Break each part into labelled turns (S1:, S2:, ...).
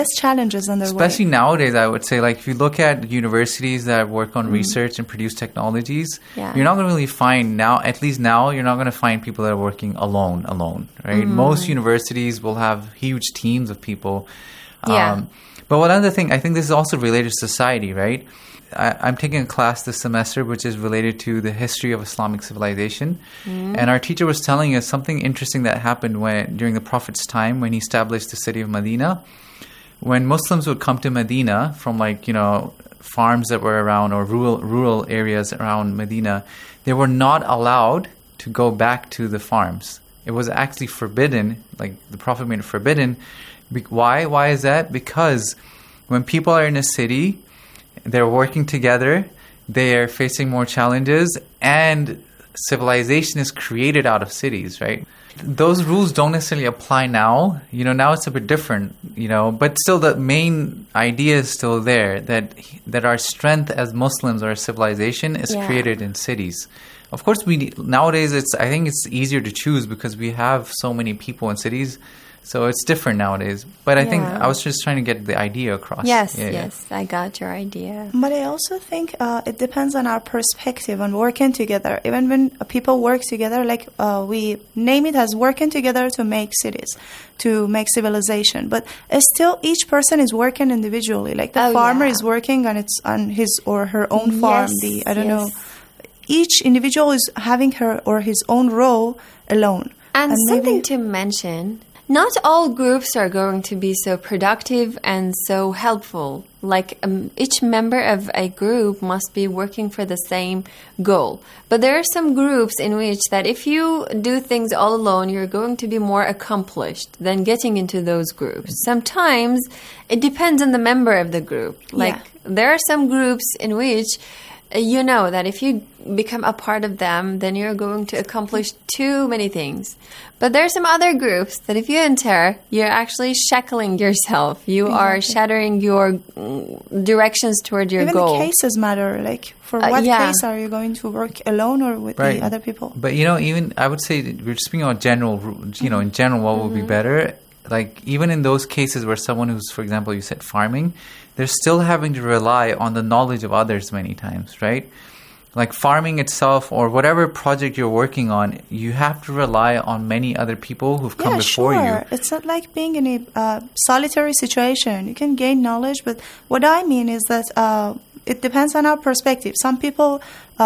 S1: challenges on their
S2: Especially
S1: way.
S2: nowadays, I would say, like, if you look at universities that work on research and produce technologies,
S3: Yeah.
S2: you're not going to really find now, at least now, you're not going to find people that are working alone, right? Most universities will have huge teams of people.
S3: Yeah.
S2: But one other thing, I think this is also related to society, right? I'm taking a class this semester which is related to the history of Islamic civilization. And our teacher was telling us something interesting that happened during the Prophet's time when he established the city of Medina. When Muslims would come to Medina from, like, you know, farms that were around or rural areas around Medina, they were not allowed to go back to the farms. It was actually forbidden, like the Prophet made it forbidden. Why? Why is that? Because when people are in a city, they're working together, they're facing more challenges, and civilization is created out of cities, right? Those rules don't necessarily apply now. You know, now it's a bit different, you know, but still the main idea is still there, that our strength as Muslims, our civilization is created in cities. Of course, nowadays I think it's easier to choose because we have so many people in cities. So it's different nowadays. But I think I was just trying to get the idea across.
S3: Yes, I got your idea.
S1: But I also think it depends on our perspective on working together. Even when people work together, like we name it as working together to make cities, to make civilization. But still, each person is working individually. Like the farmer is working on his or her own farm. I don't know. Each individual is having her or his own role alone.
S3: And something to mention, not all groups are going to be so productive and so helpful. Like each member of a group must be working for the same goal. But there are some groups in which that if you do things all alone, you're going to be more accomplished than getting into those groups. Sometimes it depends on the member of the group. Like there are some groups in which you know that if you become a part of them, then you're going to accomplish too many things. But there are some other groups that if you enter, you're actually shackling yourself. You are shattering your directions toward your goal.
S1: Even the cases matter. Like, for what case are you going to work alone or with the other people?
S2: But, you know, even I would say we're speaking about general, you know, in general, what would be better? Like, even in those cases where someone who's, for example, you said farming, they're still having to rely on the knowledge of others many times, right? Like farming itself or whatever project you're working on, you have to rely on many other people who've come before you.
S1: It's not like being in a solitary situation. You can gain knowledge, but what I mean is that it depends on our perspective. Some people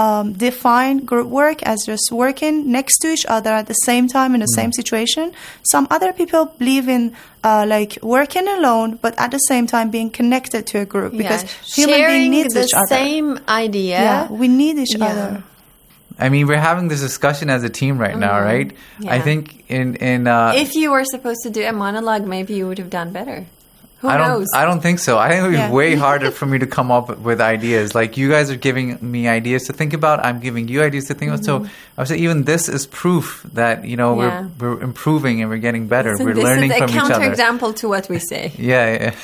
S1: define group work as just working next to each other at the same time in the same situation. Some other people believe in like working alone, but at the same time being connected to a group because human being needs each other.
S3: Same idea.
S1: Yeah, we need each other.
S2: I mean, we're having this discussion as a team right now, right?
S3: Yeah.
S2: I think in
S3: if you were supposed to do a monologue, maybe you would have done better. Who knows?
S2: I don't think so. I think it would be way harder for me to come up with ideas. Like, you guys are giving me ideas to think about. I'm giving you ideas to think about. So I would say even this is proof that, you know, we're improving and we're getting better. We're learning from each other.
S3: This is a counterexample to what we say.
S2: Yeah.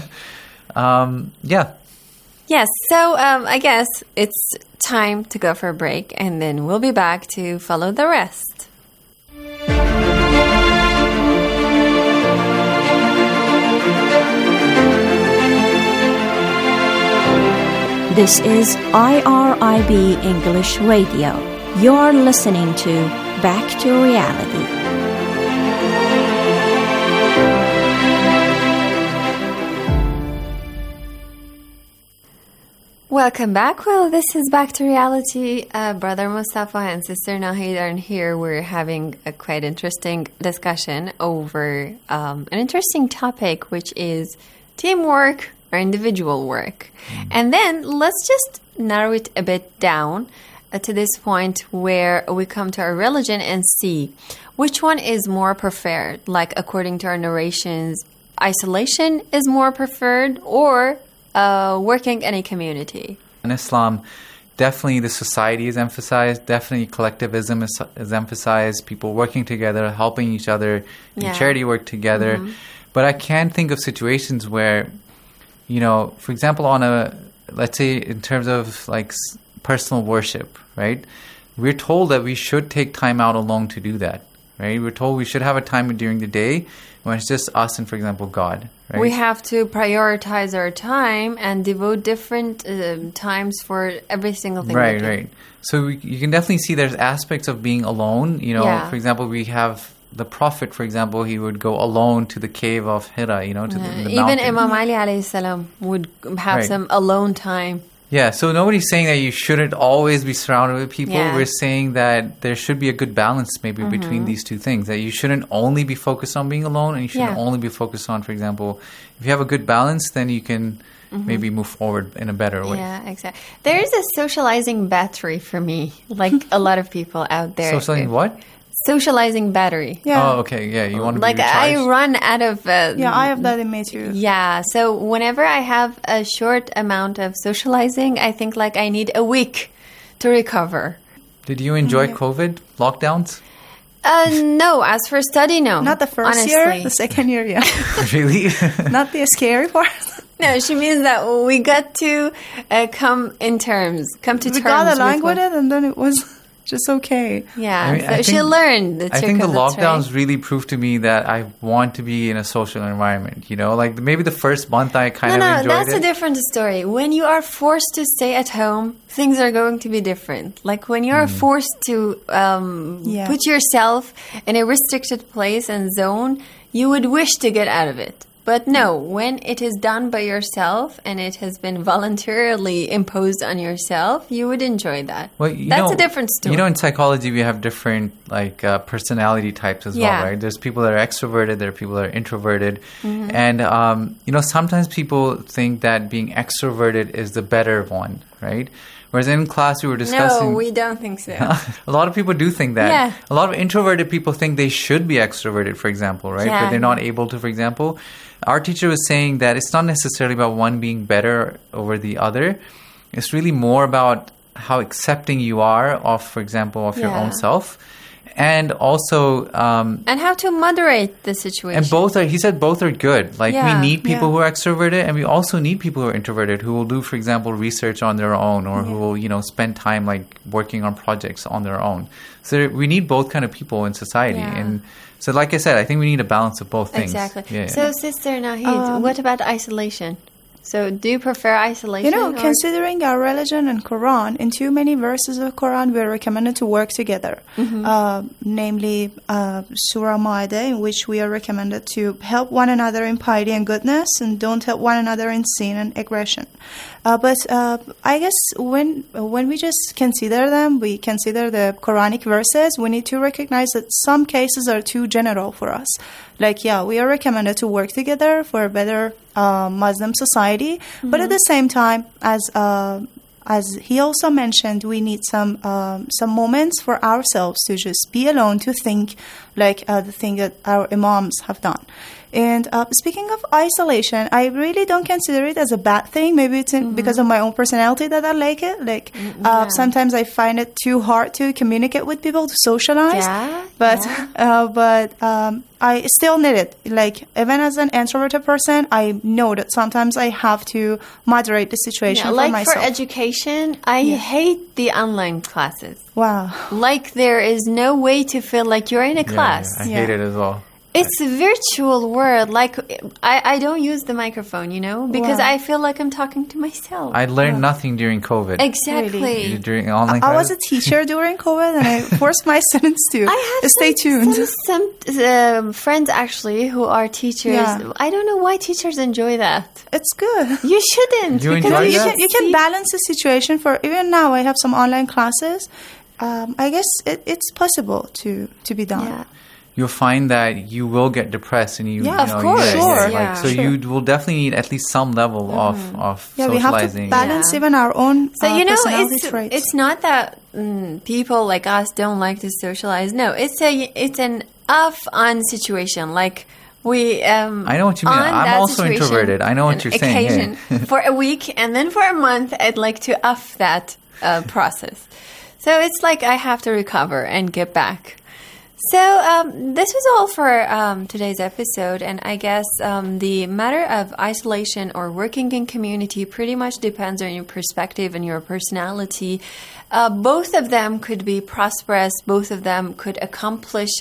S3: Yes. So I guess it's time to go for a break, and then we'll be back to follow the rest.
S4: This is IRIB English Radio. You're listening to Back to Reality.
S3: Welcome back. Well, this is Back to Reality. Brother Mustafa and Sister Nahid are here. We're having a quite interesting discussion over an interesting topic, which is teamwork or individual work. And then let's just narrow it a bit down to this point where we come to our religion and see which one is more preferred. Like, according to our narrations, isolation is more preferred, or working in a community.
S2: In Islam, definitely the society is emphasized. Definitely collectivism is emphasized. People working together, helping each other, in charity work together. But I can think of situations where, you know, for example, let's say in terms of like personal worship, right? We're told that we should take time out alone to do that, right? We're told we should have a time during the day when it's just us and, for example, God, right?
S3: We have to prioritize our time and devote different times for every single thing.
S2: Right,
S3: we do.
S2: right. So you can definitely see there's aspects of being alone. You know,
S3: Yeah.
S2: for example, we have the Prophet, for example, he would go alone to the cave of Hira, you know, to the
S3: Even
S2: mountain.
S3: Imam Ali alayhi salam would have
S2: Right.
S3: some alone time.
S2: Yeah, so nobody's saying that you shouldn't always be surrounded with people.
S3: Yeah.
S2: We're saying that there should be a good balance maybe between these two things. That you shouldn't only be focused on being alone, and you shouldn't
S3: Yeah.
S2: only be focused on, for example, if you have a good balance, then you can maybe move forward in a better way.
S3: Yeah, exactly. There is a socializing battery for me, like a lot of people out there.
S2: Socializing what?
S3: Socializing battery.
S1: Yeah.
S2: Oh, okay, yeah. You want to
S3: Like
S2: be recharged?
S3: I run out of.
S1: Yeah, I have that in me too.
S3: Yeah, so whenever I have a short amount of socializing, I think like I need a week to recover.
S2: Did you enjoy COVID lockdowns?
S3: No, as for study, no.
S1: Not the first
S3: honestly.
S1: year, the second year, yeah.
S2: Really?
S1: Not the scary part.
S3: No, she means that we got to come to terms
S1: We got along
S3: what-
S1: with it, and then it was just okay.
S3: Yeah,
S2: I mean,
S3: so
S2: I
S3: she
S2: think-
S3: learned the
S2: I
S3: trick
S2: think the
S3: of the
S2: lockdowns
S3: trade.
S2: really proved to me that I want to be in a social environment. You know, like maybe the first month I kind of
S3: No,
S2: enjoyed
S3: that's
S2: it.
S3: a different story. When you are forced to stay at home, things are going to be different. Like when you are forced to
S1: Yeah.
S3: put yourself in a restricted place and zone, you would wish to get out of it. But no, when it is done by yourself and it has been voluntarily imposed on yourself, you would enjoy that.
S2: Well, you
S3: That's
S2: know,
S3: a different story.
S2: You know, in psychology, we have different like personality types as
S3: Yeah.
S2: well, right? There's people that are extroverted, there are people that are introverted,
S3: Mm-hmm.
S2: and you know, sometimes people think that being extroverted is the better one, right? Whereas in class we were discussing.
S3: No, we don't think so.
S2: A lot of people do think that.
S3: Yeah.
S2: A lot of introverted people think they should be extroverted, for example, right?
S3: Yeah.
S2: But they're not able to, for example. Our teacher was saying that it's not necessarily about one being better over the other. It's really more about how accepting you are of, for example, of your
S3: Yeah.
S2: own self. And also,
S3: And how to moderate the situation.
S2: and both are, he said both are good. Like
S3: Yeah.
S2: we need people
S1: Yeah.
S2: who are extroverted, and we also need people who are introverted who will do, for example, research on their own, or who will, you know, spend time like working on projects on their own. So we need both kind of people in society.
S3: Yeah.
S2: And so, like I said, I think we need a balance of both things.
S3: Exactly.
S2: Yeah.
S3: So, Sister Nahid, what about isolation? So, do you prefer isolation?
S1: You know,
S3: or-
S1: considering our religion and Quran, in too many verses of Quran, we are recommended to work together. Namely, Surah Ma'idah, in which we are recommended to help one another in piety and goodness, and don't help one another in sin and aggression. But I guess when we just consider them, we consider the Quranic verses, we need to recognize that some cases are too general for us. Like, yeah, we are recommended to work together for a better Muslim society, but at the same time, as he also mentioned, we need some moments for ourselves to just be alone, to think, like the thing that our imams have done. And speaking of isolation, I really don't consider it as a bad thing. Maybe it's because of my own personality that I like it. Like sometimes I find it too hard to communicate with people, to socialize.
S3: Yeah,
S1: But I still need it. Like even as an introverted person, I know that sometimes I have to moderate the situation
S3: Yeah,
S1: for
S3: like
S1: myself.
S3: for education, I hate the online classes.
S1: Wow.
S3: Like there is no way to feel like you're in a
S2: Yeah,
S3: class.
S2: I hate it as well.
S3: It's a virtual world. Like I don't use the microphone, you know, because
S1: Wow.
S3: I feel like I'm talking to myself.
S2: I learned nothing during COVID.
S3: Exactly.
S2: During online
S1: I was a
S2: classes?
S1: teacher during COVID, and I forced my students to
S3: I have
S1: stay tuned.
S3: some friends actually who are teachers.
S1: Yeah.
S3: I don't know why teachers enjoy that.
S1: It's good.
S3: You shouldn't.
S2: You
S3: because
S2: enjoy
S1: You
S2: that?
S1: can, you can balance the situation. For even now, I have some online classes. I guess it's possible to be done.
S3: Yeah.
S2: You'll find that you will get depressed, and you,
S1: Yeah,
S2: you
S1: of
S2: know,
S1: course. Sure.
S3: Yeah.
S2: Like, so
S1: Sure.
S2: you will definitely need at least some level of
S1: Yeah, we have to
S2: socializing.
S1: balance
S3: Yeah.
S1: even our own
S3: So you know,
S1: personality traits.
S3: it's not that people like us don't like to socialize. No, it's an off-on situation. Like we.
S2: I know what you mean.
S3: on
S2: I'm
S3: that
S2: also
S3: situation,
S2: introverted. I know what
S3: an
S2: you're saying, yeah.
S3: occasion, for a week, and then for a month, I'd like to off that process. So it's like I have to recover and get back. So this was all for today's episode, and I guess the matter of isolation or working in community pretty much depends on your perspective and your personality. Both of them could be prosperous. Both of them could accomplish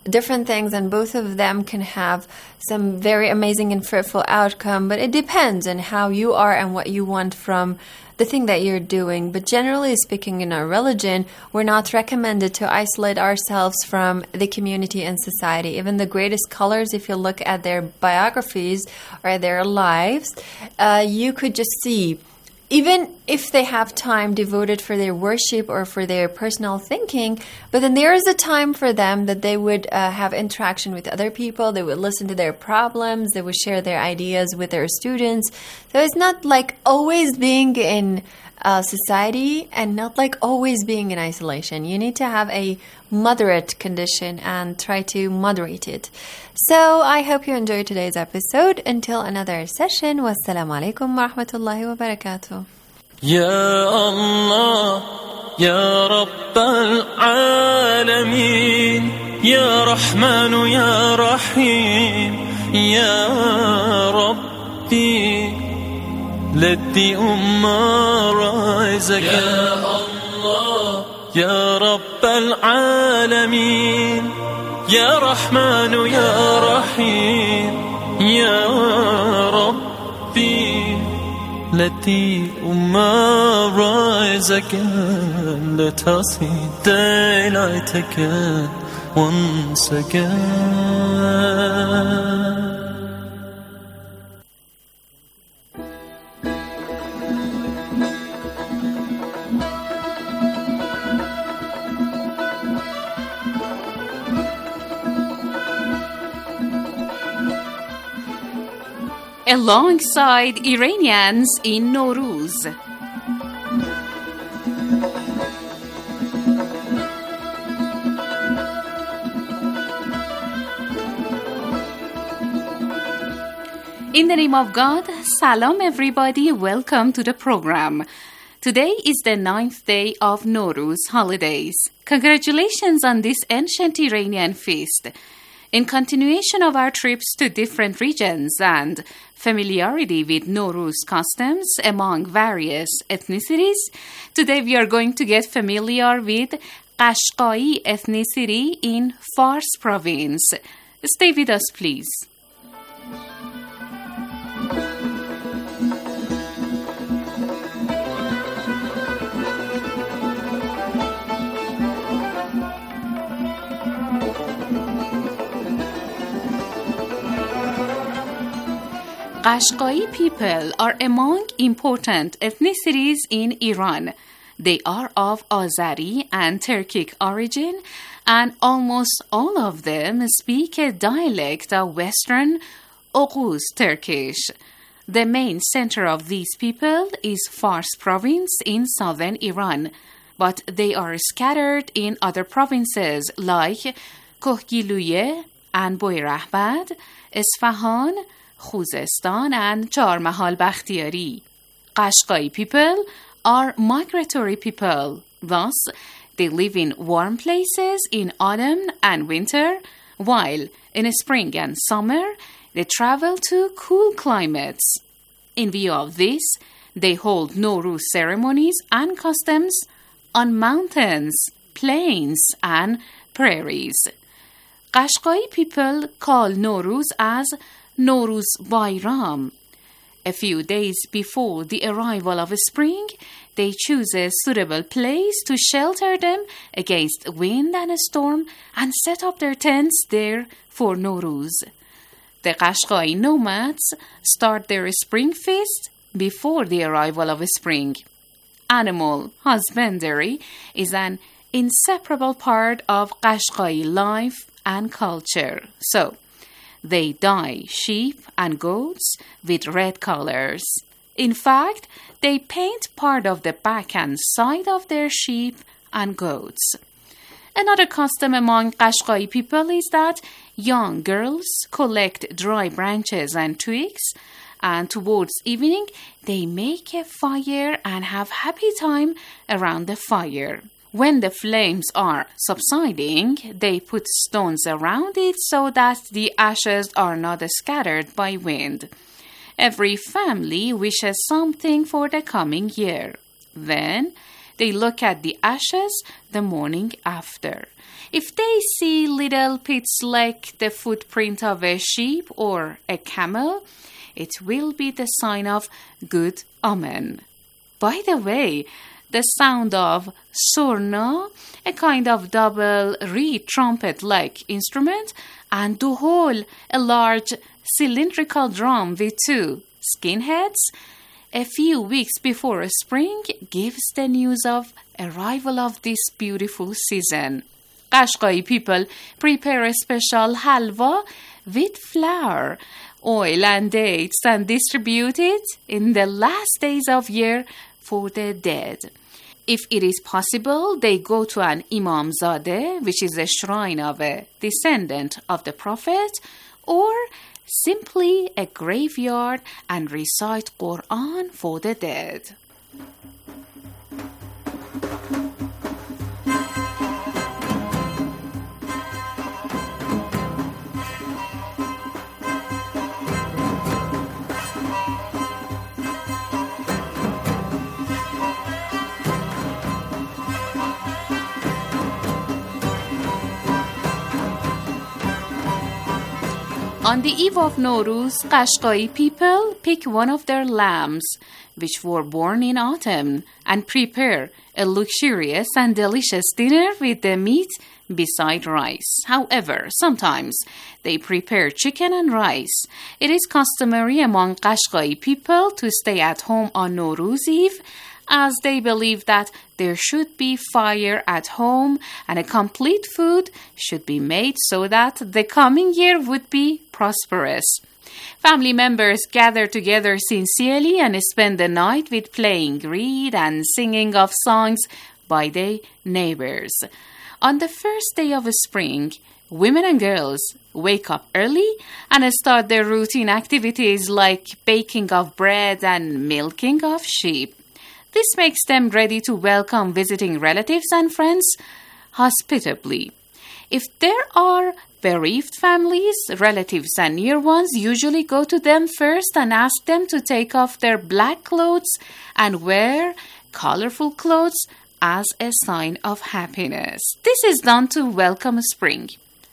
S3: different things, and both of them can have some very amazing and fruitful outcome, but it depends on how you are and what you want from the thing that you're doing. But generally speaking, in our religion, we're not recommended to isolate ourselves from the community and society. Even the greatest scholars, if you look at their biographies or their lives, you could just see, even if they have time devoted for their worship or for their personal thinking, but then there is a time for them that they would have interaction with other people, they would listen to their problems, they would share their ideas with their students. So it's not like always being in society and not like always being in isolation. You need to have a moderate condition and try to moderate it. So I hope you enjoyed today's episode. Until another session, wassalamu alaikum wa rahmatullahi wa barakatuh.
S5: Ya Allah, Ya Rabbal Alameen, Ya Rahmanu, Ya Rahim, Ya Rabbi, let the Ummah rise again. Ya Allah, Ya Rabbal Alameen, Ya Rahmanu, Ya Rahim, Ya Rabbi, let the Ummah rise again. Let us see daylight again, once again.
S6: Alongside Iranians in Nowruz. In the name of God, Salam everybody, welcome to the program. Today is the 9th day of Nowruz holidays. Congratulations on this ancient Iranian feast. In continuation of our trips to different regions and familiarity with Nowruz customs among various ethnicities, today we are going to get familiar with Qashqai ethnicity in Fars province. Stay with us, please. Qashqai people are among important ethnicities in Iran. They are of Azeri and Turkic origin, and almost all of them speak a dialect of Western Oghuz Turkish. The main center of these people is Fars province in southern Iran, but they are scattered in other provinces like Kohgiluye and Boyrahbad, Isfahan, Khuzestan and Charmahal Bakhtiyari. Qashqai people are migratory people. Thus, they live in warm places in autumn and winter, while in spring and summer, they travel to cool climates. In view of this, they hold Nowruz ceremonies and customs on mountains, plains, and prairies. Qashqai people call Nowruz as Nowruz Bayram. A few days before the arrival of spring, they choose a suitable place to shelter them against wind and storm and set up their tents there for Nowruz. The Qashqai nomads start their spring feast before the arrival of spring. Animal husbandry is an inseparable part of Qashqai life and culture. So, they dye sheep and goats with red colors. In fact, they paint part of the back and side of their sheep and goats. Another custom among Qashqai people is that young girls collect dry branches and twigs, and towards evening, they make a fire and have happy time around the fire. When the flames are subsiding, they put stones around it so that the ashes are not scattered by wind. Every family wishes something for the coming year. Then, They look at the ashes the morning after. If they see little pits like the footprint of a sheep or a camel, it will be the sign of good omen. By the way, the sound of surna, a kind of double reed trumpet-like instrument, and duhol, a large cylindrical drum with two skinheads, a few weeks before spring gives the news of arrival of this beautiful season. Qashqai people prepare a special halwa with flour, oil and dates and distribute it in the last days of year for the dead. If it is possible, they go to an imamzadeh, which is a shrine of a descendant of the Prophet, or simply a graveyard and recite Quran for the dead. On the eve of Nowruz, Qashqai people pick one of their lambs, which were born in autumn, and prepare a luxurious and delicious dinner with the meat beside rice. However, sometimes they prepare chicken and rice. It is customary among Qashqai people to stay at home on Nowruz Eve, as they believe that there should be fire at home and a complete food should be made so that the coming year would be prosperous. Family members gather together sincerely and spend the night with playing reed and singing of songs by their neighbors. On the first day of spring, women and girls wake up early and start their routine activities like baking of bread and milking of sheep. This makes them ready to welcome visiting relatives and friends hospitably. If there are bereaved families, relatives and near ones usually go to them first and ask them to take off their black clothes and wear colorful clothes as a sign of happiness. This is done to welcome spring.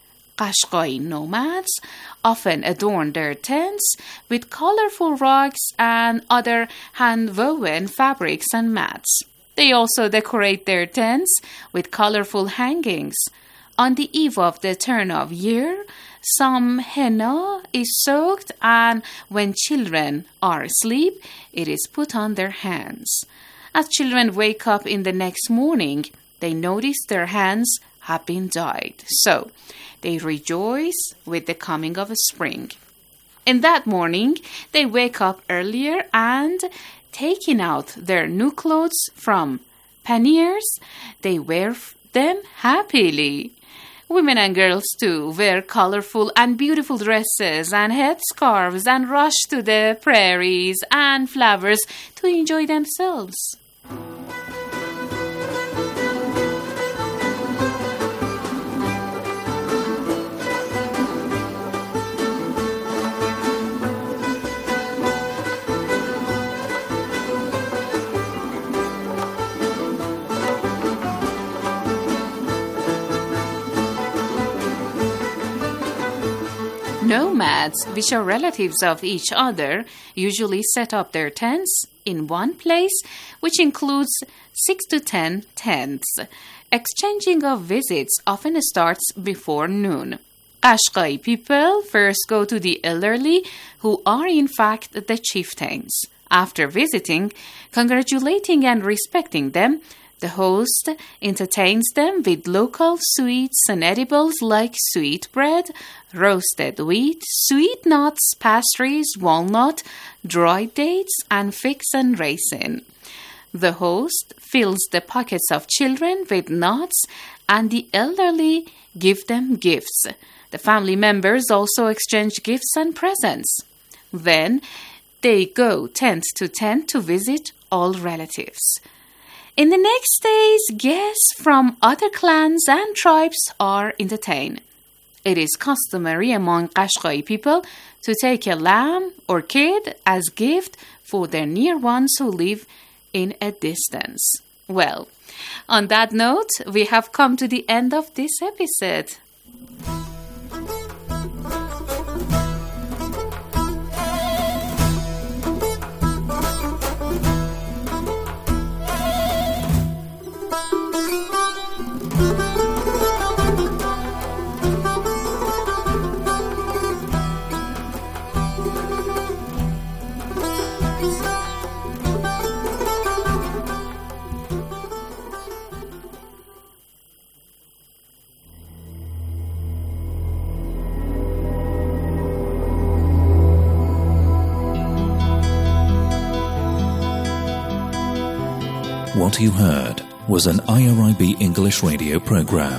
S6: Qashqai nomads often adorn their tents with colorful rugs and other hand-woven fabrics and mats. They also decorate their tents with colorful hangings. On the eve of the turn of year, some henna is soaked, and when children are asleep, it is put on their hands. As children wake up in the next morning, they notice their hands have been dyed. So, they rejoice with the coming of spring. In that morning, they wake up earlier and, taking out their new clothes from panniers, they wear them happily. Women and girls, too, wear colorful and beautiful dresses and headscarves and rush to the prairies and flowers to enjoy themselves. Nomads, which are relatives of each other, usually set up their tents in one place, which includes 6 to 10 tents. Exchanging of visits often starts before noon. Qashqai people first go to the elderly, who are in fact the chieftains. After visiting, congratulating and respecting them, the host entertains them with local sweets and edibles like sweet bread, roasted wheat, sweet nuts, pastries, walnut, dried dates, and figs and raisin. The host fills the pockets of children with nuts, and the elderly give them gifts. The family members also exchange gifts and presents. Then they go tent to tent to visit all relatives. In the next days, guests from other clans and tribes are entertained. It is customary among Qashqai people to take a lamb or kid as gift for their near ones who live in a distance. Well, on that note, we have come to the end of this episode.
S7: What you heard was an IRIB English radio program.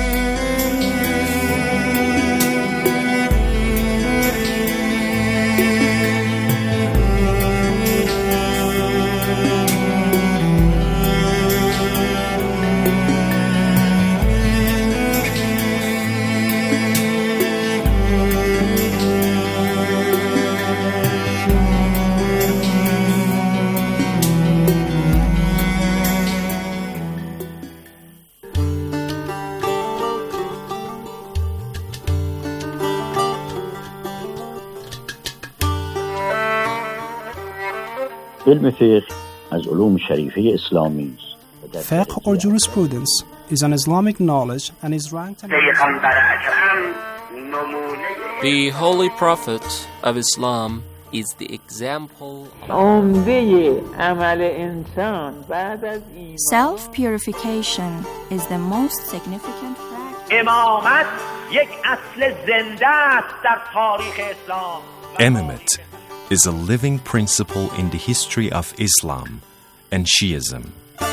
S8: علم فقه از علوم شریفه اسلامی است.
S9: Fiqh or jurisprudence is an Islamic knowledge and is ranked
S10: The Holy Prophet of Islam is the example.
S4: Self-purification is the most significant practice.
S11: Imamate is a living principle in the history of Islam and Shiism.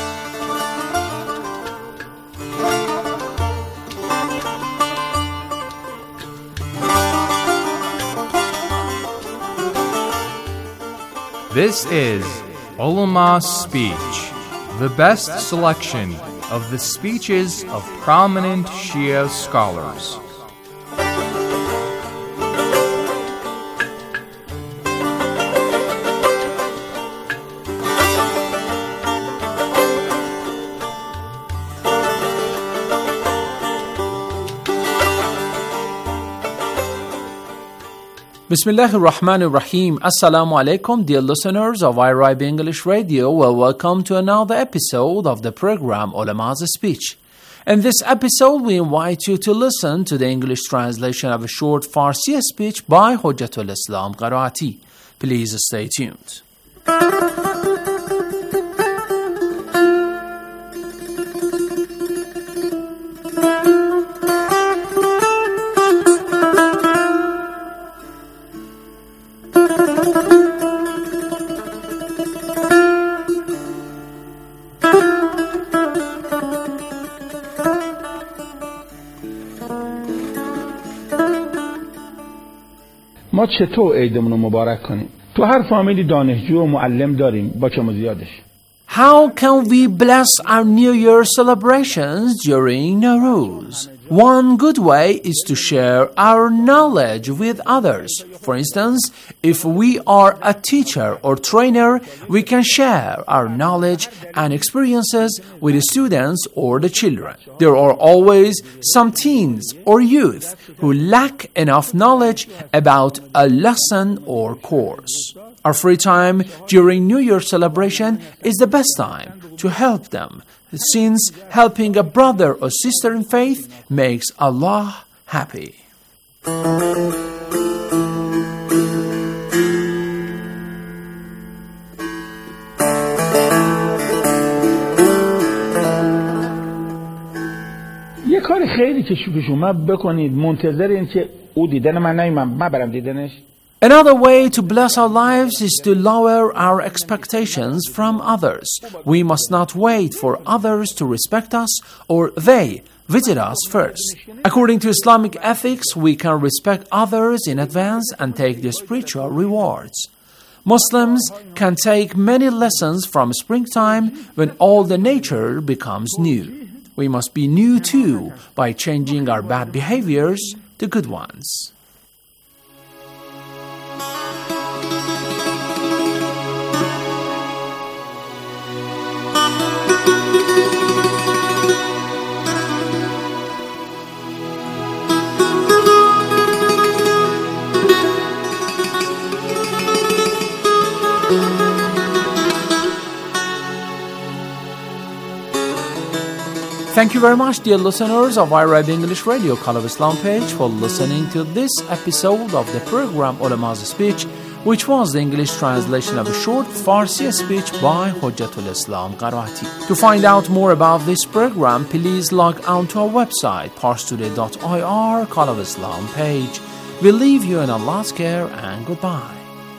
S12: This is Ulama Speech, the best selection of the speeches of prominent Shia scholars.
S13: Bismillah ar-Rahman ar-Rahim. Assalamu alaikum, dear listeners of IRIB English Radio. Well, welcome to another episode of the program Ulama's Speech. In this episode, we invite you to listen to the English translation of a short Farsi speech by Hujjatul Islam Qaraati. Please stay tuned.
S14: ما چطور عیدمون رو مبارک کنیم؟ تو هر فامیلی دانشجو و معلم داریم با کم و زیادش.
S13: How can we bless our New Year celebrations during Nowruz? One good way is to share our knowledge with others. For instance, if we are a teacher or trainer, we can share our knowledge and experiences with the students or the children. There are always some teens or youth who lack enough knowledge about a lesson or course. Our free time during New Year celebration is the best time to help them, since helping a brother or sister in faith makes Allah happy.
S14: یه کار خیلی که شما بکنید منتظر این که او دیدن من نیم من برم دیدنش.
S13: Another way to bless our lives is to lower our expectations from others. We must not wait for others to respect us or they visit us first. According to Islamic ethics, we can respect others in advance and take the spiritual rewards. Muslims can take many lessons from springtime when all the nature becomes new. We must be new too by changing our bad behaviors to good ones. Thank you very much, dear listeners of IRIB English Radio Call of Islam page, for listening to this episode of the program Ulama's Speech, which was the English translation of a short Farsi speech by Hujjatul Islam Qarati. To find out more about this program, please log on to our website, parstoday.ir, Call of Islam page. We leave you in Allah's care and goodbye.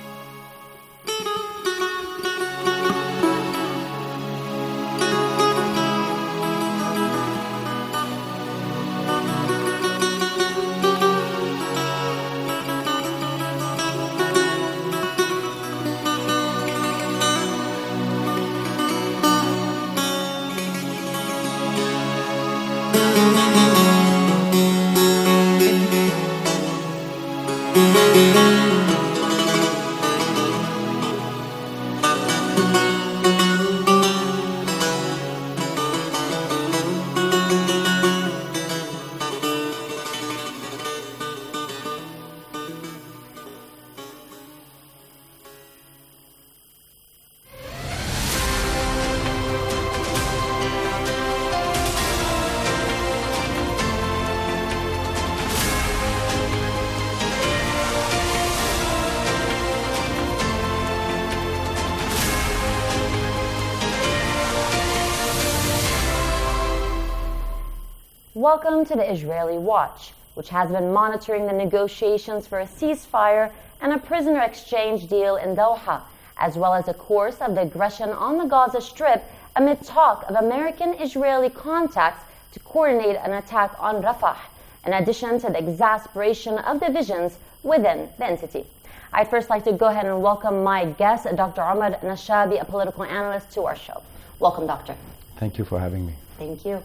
S15: Welcome to the Israeli Watch, which has been monitoring the negotiations for a ceasefire and a prisoner exchange deal in Doha, as well as the course of the aggression on the Gaza Strip amid talk of American-Israeli contacts to coordinate an attack on Rafah, in addition to the exasperation of divisions within the entity. I'd first like to go ahead and welcome my guest, Dr. Omar Nashabi, a political analyst, to our show. Welcome, Doctor.
S16: Thank you for having me.
S15: Thank you.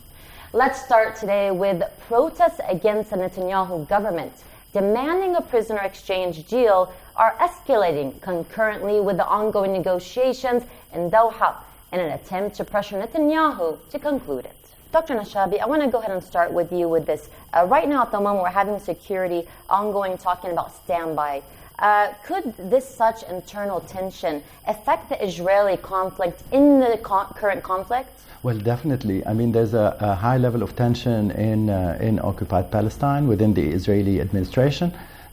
S15: Let's start today with protests against the Netanyahu government demanding a prisoner exchange deal are escalating concurrently with the ongoing negotiations in Doha in an attempt to pressure Netanyahu to conclude it. Dr. Nashabi, I want to go ahead and start with you with this. Right now at the moment we're having security ongoing, talking about standby. Could this such internal tension affect the Israeli conflict in the current conflict?
S16: Well, definitely. I mean, there's a high level of tension in occupied Palestine within the Israeli administration.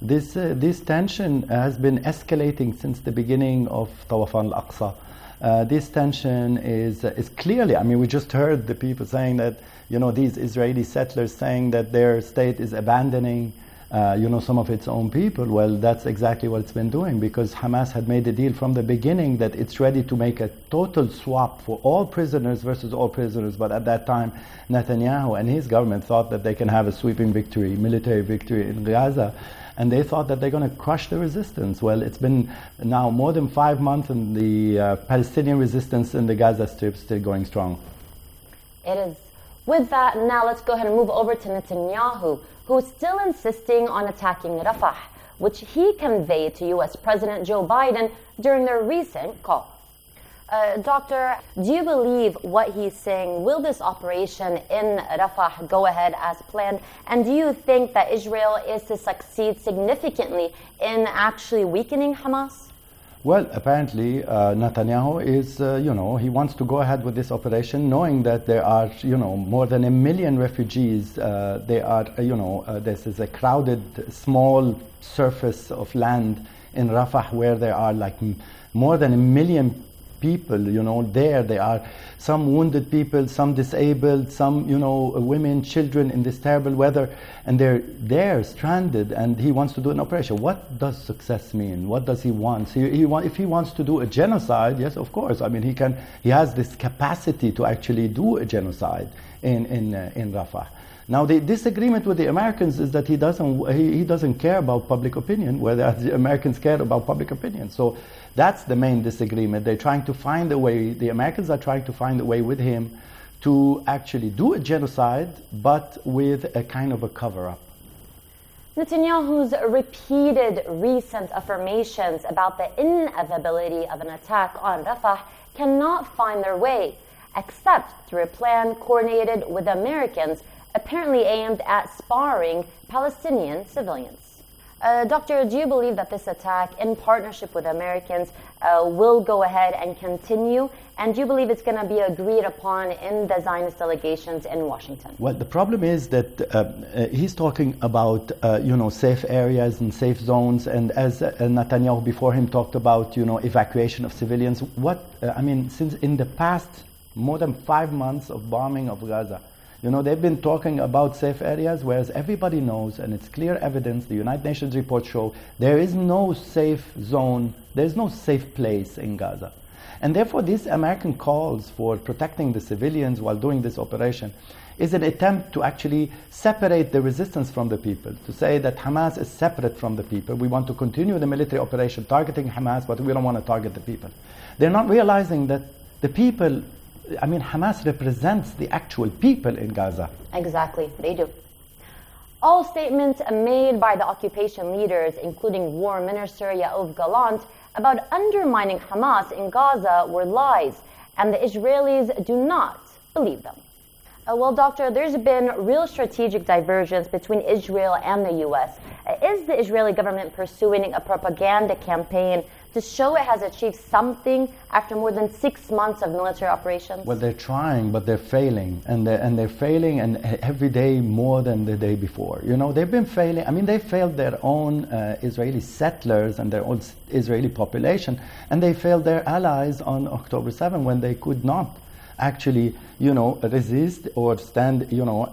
S16: This tension has been escalating since the beginning of Tawafan al-Aqsa. This tension is clearly, I mean, we just heard the people saying that, these Israeli settlers saying that their state is abandoning some of its own people. Well, that's exactly what it's been doing, because Hamas had made a deal from the beginning that it's ready to make a total swap for all prisoners versus all prisoners. But at that time, Netanyahu and his government thought that they can have a sweeping victory, military victory in Gaza, and they thought that they're going to crush the resistance. Well, it's been now more than 5 months, and the Palestinian resistance in the Gaza Strip is still going strong.
S15: It is. With that, now let's go ahead and move over to Netanyahu, who is still insisting on attacking Rafah, which he conveyed to U.S. President Joe Biden during their recent call. Doctor, do you believe what he's saying? Will this operation in Rafah go ahead as planned? And do you think that Israel is to succeed significantly in actually weakening Hamas?
S16: Well, apparently Netanyahu is, he wants to go ahead with this operation, knowing that there are, more than 1 million refugees. This is a crowded, small surface of land in Rafah where there are like more than 1 million people, there. There are some wounded people, some disabled, some, women, children in this terrible weather, and they're there stranded, and he wants to do an operation. What does success mean? What does he want? If he wants to do a genocide, yes, of course. I mean, he has this capacity to actually do a genocide in Rafah. Now, the disagreement with the Americans is that he doesn't care about public opinion, whereas the Americans care about public opinion. So that's the main disagreement. They're trying to find a way, the Americans are trying to find a way with him to actually do a genocide, but with a kind of a cover-up.
S15: Netanyahu's repeated recent affirmations about the inevitability of an attack on Rafah cannot find their way, except through a plan coordinated with the Americans, apparently aimed at sparring Palestinian civilians. Doctor, do you believe that this attack, in partnership with Americans, will go ahead and continue? And do you believe it's going to be agreed upon in the Zionist delegations in Washington?
S16: Well, the problem is that he's talking about, safe areas and safe zones. And as Netanyahu before him talked about, evacuation of civilians. Since in the past more than 5 months of bombing of Gaza, they've been talking about safe areas, whereas everybody knows, and it's clear evidence, the United Nations reports show, there is no safe zone, there's no safe place in Gaza. And therefore, these American calls for protecting the civilians while doing this operation is an attempt to actually separate the resistance from the people, to say that Hamas is separate from the people. We want to continue the military operation targeting Hamas, but we don't want to target the people. They're not realizing that the people, Hamas represents the actual people in Gaza.
S15: Exactly, they do. All statements made by the occupation leaders, including War Minister Yoav Gallant, about undermining Hamas in Gaza were lies, and the Israelis do not believe them. Doctor, there's been real strategic divergence between Israel and the U.S. Is the Israeli government pursuing a propaganda campaign to show it has achieved something after more than 6 months of military operations?
S16: Well, they're trying, but they're failing, and they're failing, and every day more than the day before. They've been failing. They failed their own Israeli settlers and their own Israeli population, and they failed their allies on October 7 when they could not actually, resist or stand,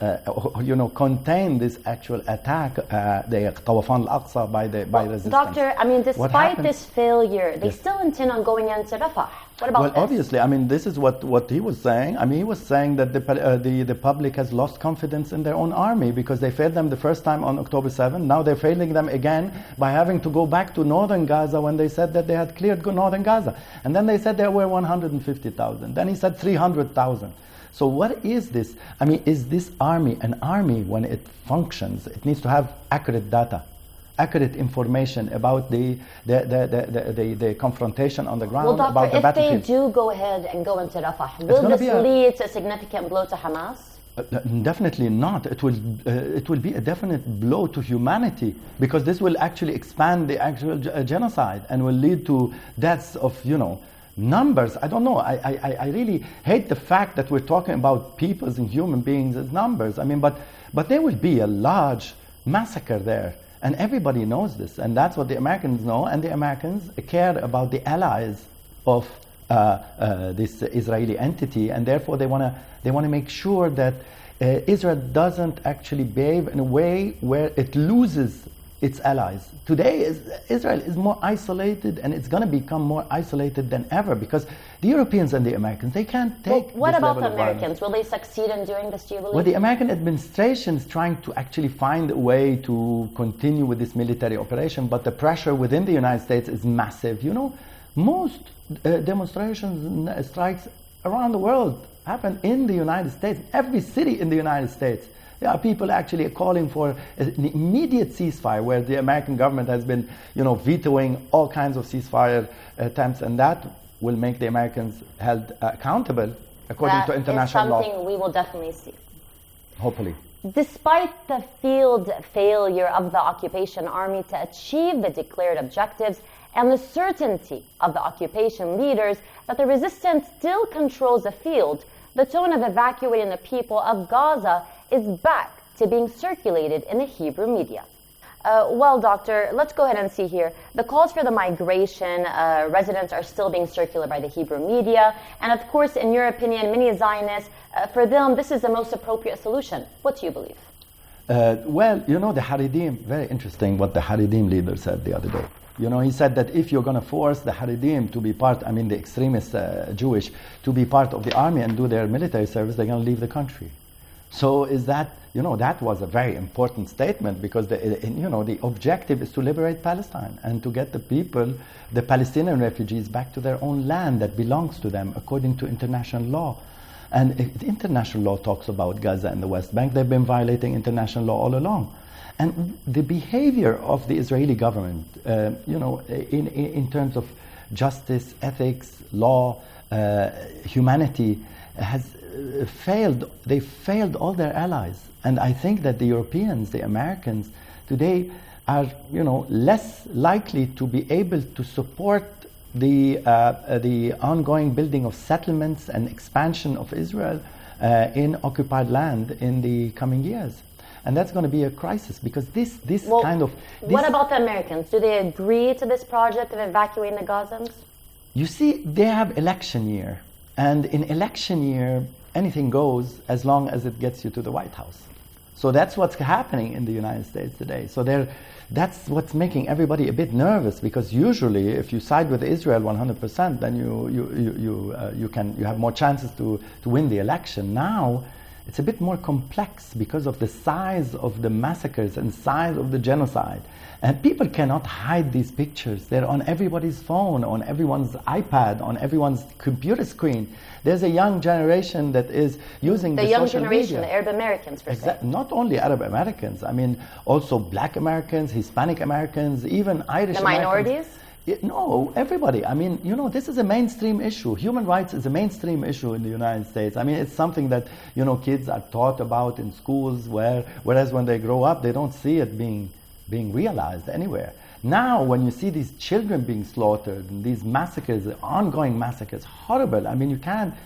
S16: contain this actual attack, the Tawafan al-Aqsa by resistance.
S15: Doctor, despite this failure, they still intend on going into Rafah. What about this?
S16: Well, obviously, this is what he was saying. He was saying that the public has lost confidence in their own army because they failed them the first time on October 7. Now they're failing them again by having to go back to northern Gaza when they said that they had cleared northern Gaza. And then they said there were 150,000. Then he said 300,000. So what is this? Is this army an army when it functions? It needs to have accurate data, accurate information about the confrontation on the ground,
S15: Doctor,
S16: about the battlefield.
S15: If they do go ahead and go into Rafah, will this lead to a significant blow to Hamas?
S16: Definitely not. It will be a definite blow to humanity, because this will actually expand the actual genocide and will lead to deaths of, numbers. I don't know. I really hate the fact that we're talking about peoples and human beings as numbers. But there will be a large massacre there. And everybody knows this, and that's what the Americans know, and the Americans care about the allies of this Israeli entity, and therefore they want to make sure that Israel doesn't actually behave in a way where it loses its allies. Today, Israel is more isolated, and it's going to become more isolated than ever, because the Europeans and the Americans, they can't take
S15: what
S16: this
S15: about
S16: level
S15: the
S16: of
S15: Americans?
S16: violence.
S15: Will they succeed in doing this, do you believe?
S16: Well, the American administration is trying to actually find a way to continue with this military operation, but the pressure within the United States is massive. Most demonstrations and strikes around the world happen in the United States, every city in the United States. There are people actually calling for an immediate ceasefire, where the American government has been, vetoing all kinds of ceasefire attempts, and that will make the Americans held accountable according to international law.
S15: That is something we will definitely see.
S16: Hopefully.
S15: Despite the field failure of the occupation army to achieve the declared objectives and the certainty of the occupation leaders that the resistance still controls the field, the tone of evacuating the people of Gaza is back to being circulated in the Hebrew media. Doctor, let's go ahead and see here. The calls for the migration residents are still being circulated by the Hebrew media. And of course, in your opinion, many Zionists, for them, this is the most appropriate solution. What do you believe?
S16: The Haredim, very interesting what the Haredim leader said the other day. He said that if you're going to force the Haredim to be part, the extremist Jewish, to be part of the army and do their military service, they're going to leave the country. So is that, that was a very important statement, because the objective is to liberate Palestine and to get the people, the Palestinian refugees, back to their own land that belongs to them according to international law. And the international law talks about Gaza and the West Bank. They've been violating international law all along. And the behavior of the Israeli government, in terms of justice, ethics, law, humanity, has failed. They failed all their allies. And I think that the Europeans, the Americans, today are, less likely to be able to support the ongoing building of settlements and expansion of Israel in occupied land in the coming years. And that's going to be a crisis because
S15: What about the Americans? Do they agree to this project of evacuating the Gazans?
S16: You see, they have election year. And in election year, anything goes as long as it gets you to the White House. So that's what's happening in the United States today. So that's what's making everybody a bit nervous, because usually if you side with Israel 100%, then you have more chances to win the election. Now it's a bit more complex because of the size of the massacres and size of the genocide. And people cannot hide these pictures. They're on everybody's phone, on everyone's iPad, on everyone's computer screen. There's a young generation that is using the
S15: young
S16: social
S15: generation,
S16: media.
S15: the Arab Americans, per se.
S16: Not only Arab Americans, I mean also Black Americans, Hispanic Americans, even Irish
S15: The
S16: Americans.
S15: minorities?
S16: No, everybody. I mean, this is a mainstream issue. Human rights is a mainstream issue in the United States. I mean, it's something that, kids are taught about in schools, whereas when they grow up, they don't see it being realized anywhere. Now, when you see these children being slaughtered and these massacres, ongoing massacres, horrible. I mean,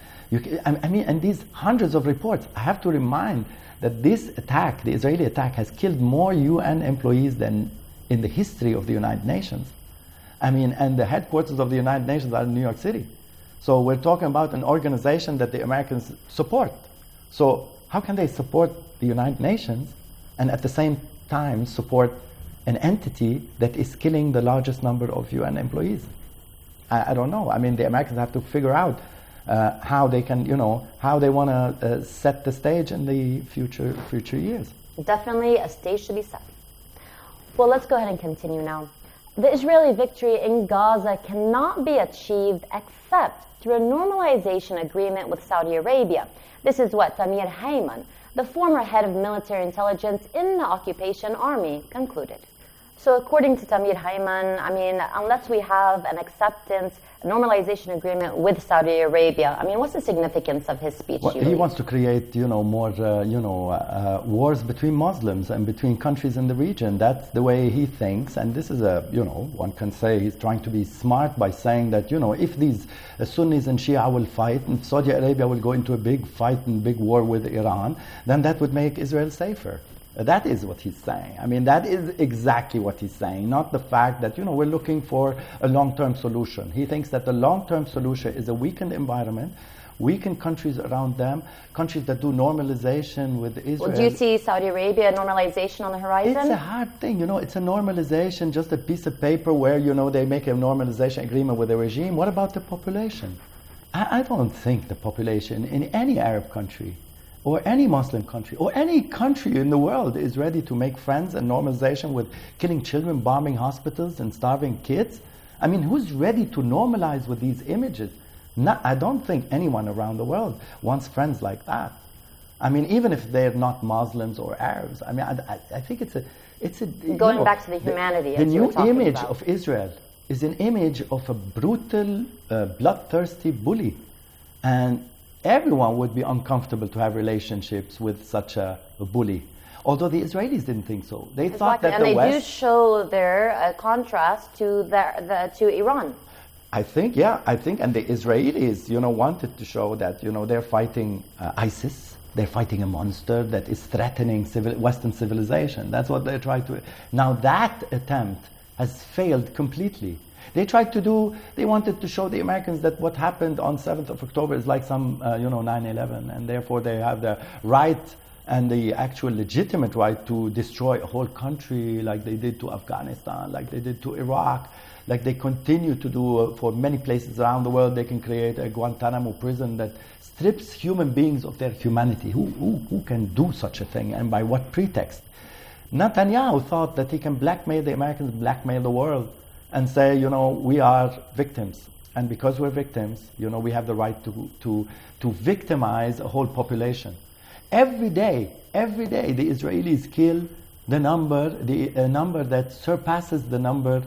S16: and these hundreds of reports. I have to remind that this attack, the Israeli attack, has killed more UN employees than in the history of the United Nations. I mean, and the headquarters of the United Nations are in New York City. So we're talking about an organization that the Americans support. So how can they support the United Nations and at the same time support an entity that is killing the largest number of UN employees? I don't know. I mean, the Americans have to figure out how they can, how they want to set the stage in the future years.
S15: Definitely a stage to be set. Well, let's go ahead and continue now. The Israeli victory in Gaza cannot be achieved except through a normalization agreement with Saudi Arabia. This is what Tamir Hayman, the former head of military intelligence in the occupation army, concluded. So according to Tamir Hayman, I mean, unless we have an acceptance, a normalization agreement with Saudi Arabia, I mean, what's the significance of his speech?
S16: Well, he wants to create, more, wars between Muslims and between countries in the region. That's the way he thinks. And this is one can say he's trying to be smart by saying that, if these Sunnis and Shia will fight and Saudi Arabia will go into a big fight and big war with Iran, then that would make Israel safer. That is what he's saying. I mean, that is exactly what he's saying, not the fact that, we're looking for a long-term solution. He thinks that the long-term solution is a weakened environment, weakened countries around them, countries that do normalization with Israel.
S15: Well, do you see Saudi Arabia normalization on the horizon?
S16: It's a hard thing, it's a normalization, just a piece of paper where, they make a normalization agreement with the regime. What about the population? I don't think the population in any Arab country or any Muslim country, or any country in the world is ready to make friends and normalization with killing children, bombing hospitals, and starving kids. I mean, who's ready to normalize with these images? I don't think anyone around the world wants friends like that. I mean, even if they're not Muslims or Arabs. I mean, I think it's a
S15: going back to the humanity.
S16: The new image of Israel is an image of a brutal, bloodthirsty bully, and everyone would be uncomfortable to have relationships with such a bully. Although the Israelis didn't think so. They thought that the West...
S15: And they do show their contrast to Iran.
S16: I think, and the Israelis, wanted to show that, they're fighting ISIS. They're fighting a monster that is threatening Western civilization. That's what they tried to... Now that attempt has failed completely. They wanted to show the Americans that what happened on 7th of October is like some, 9/11, and therefore they have the right and the actual legitimate right to destroy a whole country like they did to Afghanistan, like they did to Iraq, like they continue to do for many places around the world. They can create a Guantanamo prison that strips human beings of their humanity. Who can do such a thing, and by what pretext? Netanyahu thought that he can blackmail the Americans, blackmail the world, and say, we are victims. And because we're victims, we have the right to victimize a whole population. Every day, the Israelis kill a number that surpasses the number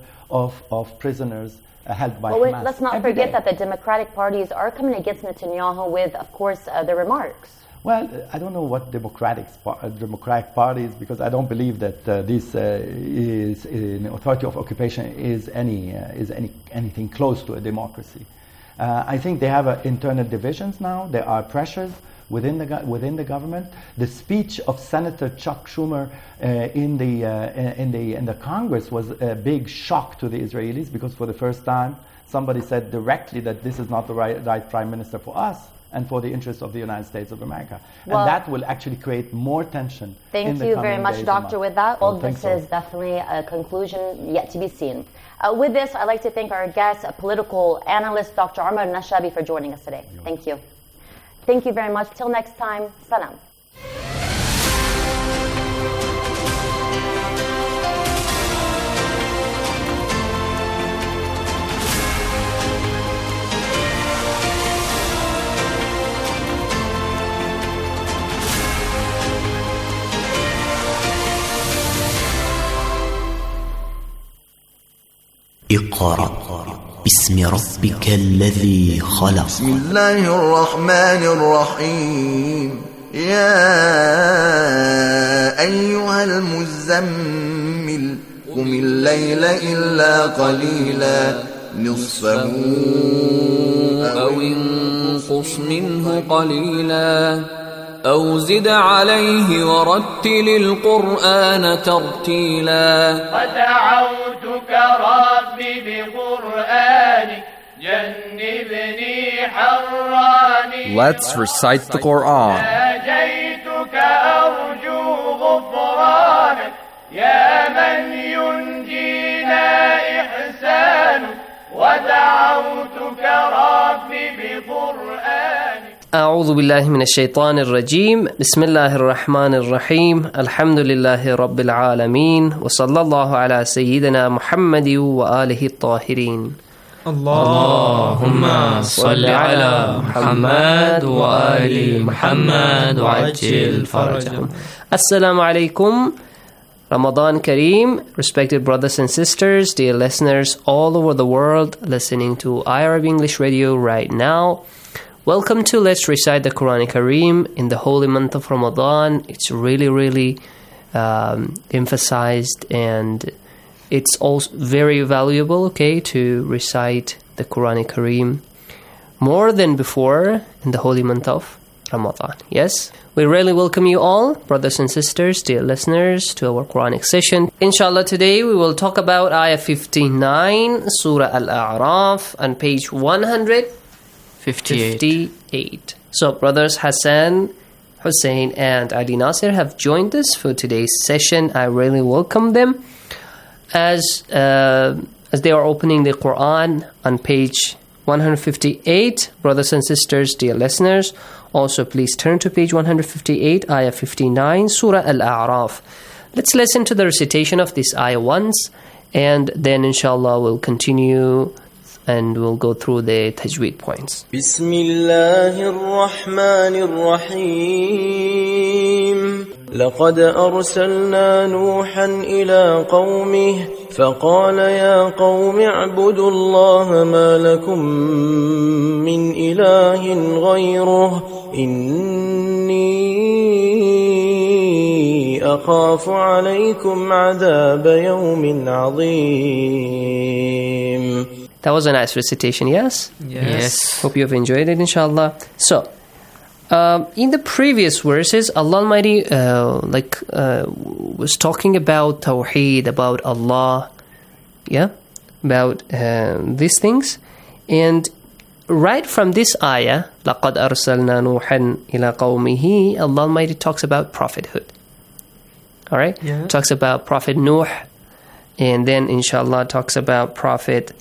S16: of prisoners held by Hamas.
S15: Let's not forget that the Democratic parties are coming against Netanyahu with, of course, the remarks.
S16: Well, I don't know what Democratic parties, because I don't believe that this is an authority of occupation is anything close to a democracy. I think they have internal divisions now. There are pressures within the government. The speech of Senator Chuck Schumer in the Congress was a big shock to the Israelis, because for the first time somebody said directly that this is not the right prime minister for us and for the interests of the United States of America.
S15: Well,
S16: and that will actually create more tension.
S15: Thank you very much, Doctor, with that. Well, this is definitely a conclusion yet to be seen. With this, I'd like to thank our guest, political analyst, Dr. Omar Nashabi, for joining us today. Thank you. Thank you very much. Till next time, salam.
S17: اقرأ باسم ربك الذي خلق.
S18: بسم الله الرحمن الرحيم. يا أيها المزمل قم الليل إلا قليلا نصفه
S19: أو انقص منه قليلا أو زد عليه ورتل القرآن ترتيلا.
S20: ودعوتك ربي بقرآنك جنبني حراني.
S12: Let's recite the Quran.
S20: ناجيتك أرجو غفرانك يا من ينجينا إحسان. ودعوتك ربي بقرآنك.
S21: أعوذ بالله من الشيطان الرجيم. بسم الله الرحمن الرحيم. الحمد لله رب العالمين وصلى الله على سيدنا محمد وآله الطاهرين.
S22: اللهم صل على محمد وآل محمد وعجل فرجهم.
S21: Assalamu alaikum. Ramadan Kareem. Respected brothers and sisters, dear listeners all over the world listening to IRB English Radio right now. Welcome to Let's Recite the Quran Kareem in the holy month of Ramadan. It's really emphasized, and it's also very valuable, okay, to recite the Quran Kareem more than before in the holy month of Ramadan. Yes, we really welcome you all, brothers and sisters, dear listeners, to our Quranic session. Inshallah, today we will talk about Ayah 59, Surah Al-A'raf, on page 158. So, brothers Hassan, Hussein, and Ali Nasir have joined us for today's session. I really welcome them as they are opening the Quran on page 158. Brothers and sisters, dear listeners, also please turn to page 158, Ayah 59, Surah Al-A'raf. Let's listen to the recitation of this ayah once, and then inshallah we'll continue and we'll go through the tajweed points.
S22: Bismillahir Rahmanir Rahim. لقد أرسلنا نوحا إلى قومه فقال يا قوم اعبدوا الله ما لكم من إله غيره إني أخاف عليكم عذاب يوم عظيم.
S21: That was a nice recitation, yes?
S22: Yes.
S21: Hope you have enjoyed it, inshallah. So, in the previous verses, Allah Almighty was talking about Tawheed, about Allah, about these things. And right from this ayah, لَقَدْ أَرْسَلْنَا نُوحًا إِلَىٰ قَوْمِهِ, Allah Almighty talks about prophethood. Alright? Yeah. Talks about Prophet Nuh, and then inshallah talks about Prophet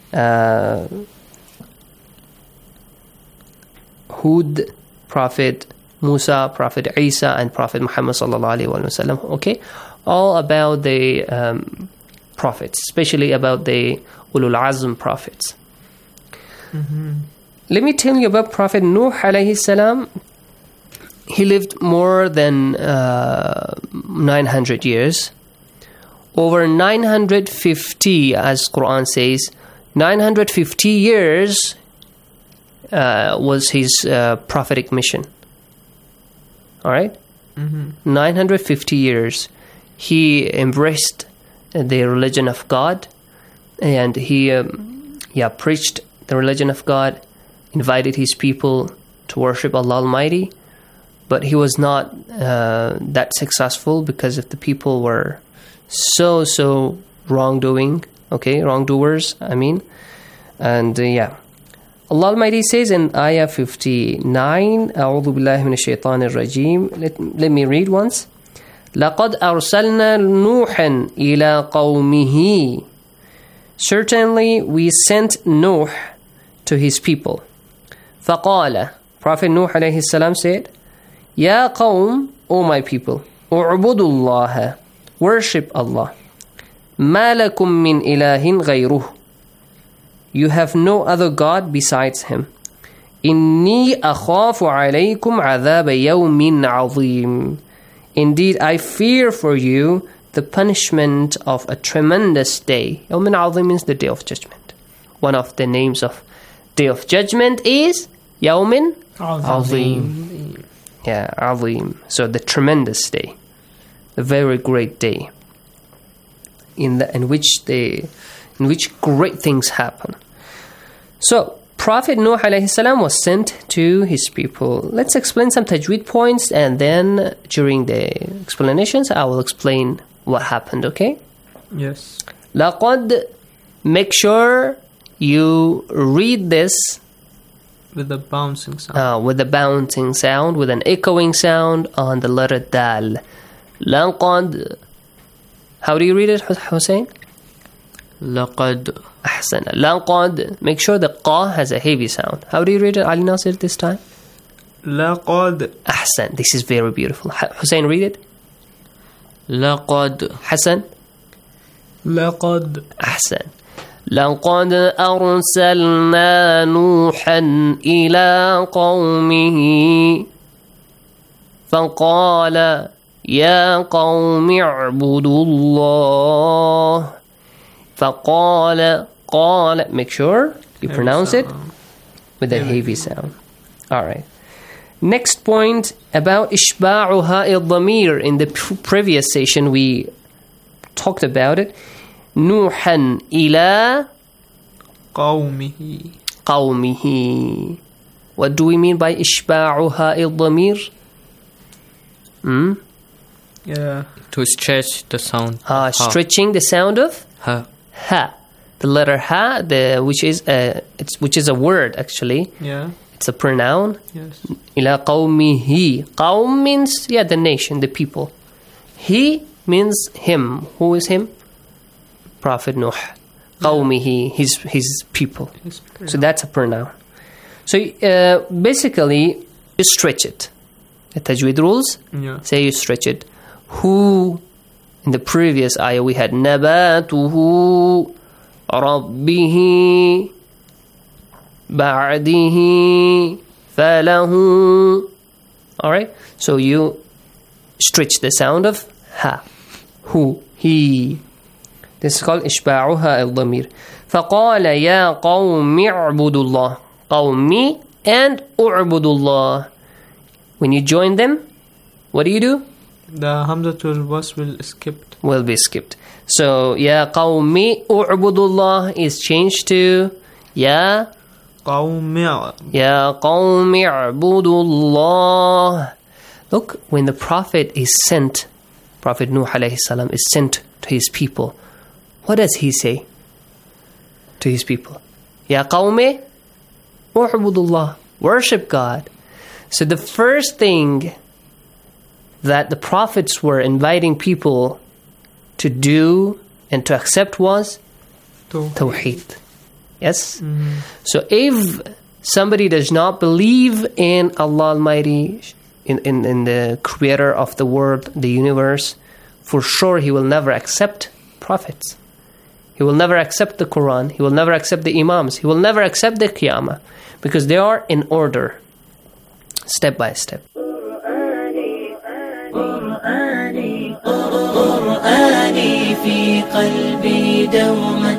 S21: Hud, Prophet Musa, Prophet Isa, and Prophet Muhammad sallallahu alaihi wasallam. Okay, all about the prophets, especially about the Ulul Azm prophets. Let me tell you about Prophet Nuh alayhi salam. He lived more than 900 years. Over 950, as Quran says, 950 years was his prophetic mission. All right? 950 years. He embraced the religion of God, and he preached the religion of God, invited his people to worship Allah Almighty, but he was not that successful because if the people were so wrongdoers, I mean. And Allah Almighty says in Ayah 59, أعوذ بالله من الشيطان الرجيم. Let me read once. لقد أرسلنا نوحا إلى قومه. Certainly we sent Nuh to his people. فقال, Prophet Nuh alayhi salam said, يا قوم, O my people, اعبدوا الله, worship Allah. ما لكم من إله غيره. You have no other God besides him. إني أخاف عليكم عذاب يوم عظيم. Indeed, I fear for you the punishment of a tremendous day. يوم عظيم means the day of judgment. One of the names of day of judgment is يوم عظيم. Yeah, عظيم. So the tremendous day, a very great day, in which great things happen. So Prophet Nuh alayhi salam was sent to his people. Let's explain some tajweed points, and then during the explanations I will explain what happened, okay?
S12: Yes.
S21: لقد, make sure you read this
S12: with the bouncing sound.
S21: With the bouncing sound, with an echoing sound on the letter dal. لقد. How do you read it, Hussein?
S10: لقد.
S21: أحسن. لقد. Make sure the qa has a heavy sound. How do you read it, Ali Nasir, this time?
S12: لقد.
S21: أحسن. This is very beautiful. Hussein, read it.
S10: لقد.
S21: حسن.
S12: لقد.
S21: أحسن. لقد أرسلنا نوحا إلى قومه فقال يا قوم اعبدوا الله. فقال, قال, make sure you pronounce it with a heavy sound. Alright. Next point about إشباعها الضمير. In the previous session we talked about it. نوحا إلى قومه. What do we mean by إشباعها الضمير?
S12: Yeah.
S10: To stretch the sound.
S21: Stretching the sound of
S10: ha.
S21: Ha. The letter ha, which is a word actually.
S12: Yeah.
S21: It's a pronoun.
S12: Yes.
S21: إلى قومه. قوم means the nation, the people. He means him. Who is him? Prophet Nuh. قومه, his people. So that's a pronoun. So basically, you stretch it. The tajweed rules say you stretch it. Who, in the previous ayah we had نباته ربه بعده فله. Alright, so you stretch the sound of ha. Who, he. This is called إشباعها الضمير. فقال يا قوم اعبدوا الله. قومي and اعبدوا الله. When you join them, what do?
S12: The Hamzatul Wasl will
S21: be skipped. So يا قومي اعبدوا الله is changed to يا قوم اعبدوا الله. Look, when the Prophet is sent, Prophet Nuh alayhi salam is sent to his people, what does he say to his people? Ya qawmi u'budullah, worship God. So the first thing that the prophets were inviting people to do and to accept was Tawheed. Yes? So if somebody does not believe in Allah Almighty, in the creator of the world, the universe, for sure he will never accept prophets. He will never accept the Quran. He will never accept the Imams. He will never accept the Qiyamah. Because they are in order, step by step.
S1: قرآني في قلبي دوما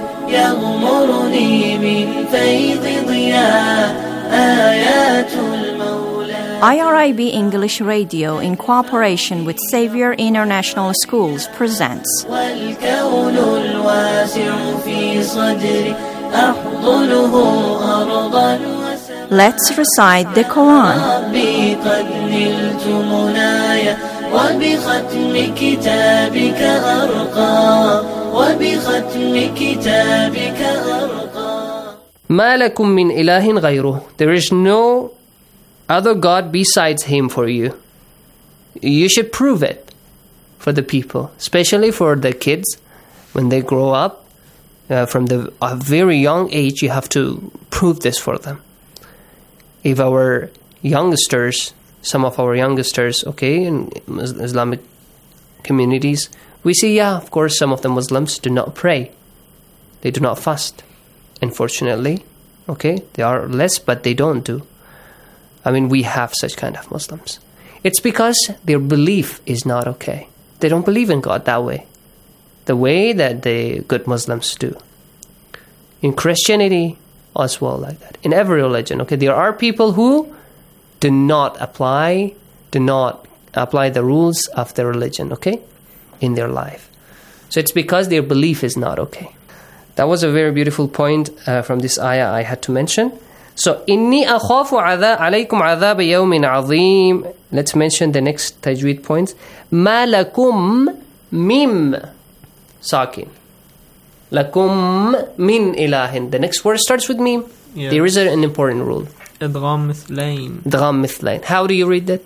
S1: يغمرني من فيض ضياء آيات المولى
S4: IRIB English Radio, in cooperation with Xavier International Schools, presents
S1: والكون الواسع في صدري أحضنه أرضا
S4: Let's recite the Quran.
S1: ربي قد نلت منايا وبختم كتابك أرقى وبختم كتابك أرقى
S21: ما لكم من إله غيره. There is no other God besides Him for you. You should prove it for the people, especially for the kids when they grow up. From a very young age, you have to prove this for them. If our youngsters, some of our youngsters, okay, in Islamic communities, we see, yeah, of course, some of the Muslims do not pray. They do not fast. Unfortunately, okay, they are less, but they don't do. I mean, we have such kind of Muslims. It's because their belief is not okay. They don't believe in God that way, the way that the good Muslims do. In Christianity, as well, like that. In every religion, okay, there are people who do not apply the rules of the religion, okay, in their life. So it's because their belief is not okay. That was a very beautiful point from this ayah I had to mention. So, إِنِّي أَخَافُ عَلَيْكُمْ عَذَابَ يَوْمٍ عَظِيمٍ. Let's mention the next tajweed points. مَا لَكُمْ مِمْ sakin. لَكُمْ مِنْ إِلَهٍ. The next word starts with mim.
S2: Yes.
S21: There is an important rule.
S2: إدغام مثلين.
S21: إدغام مثلين. How do you read that?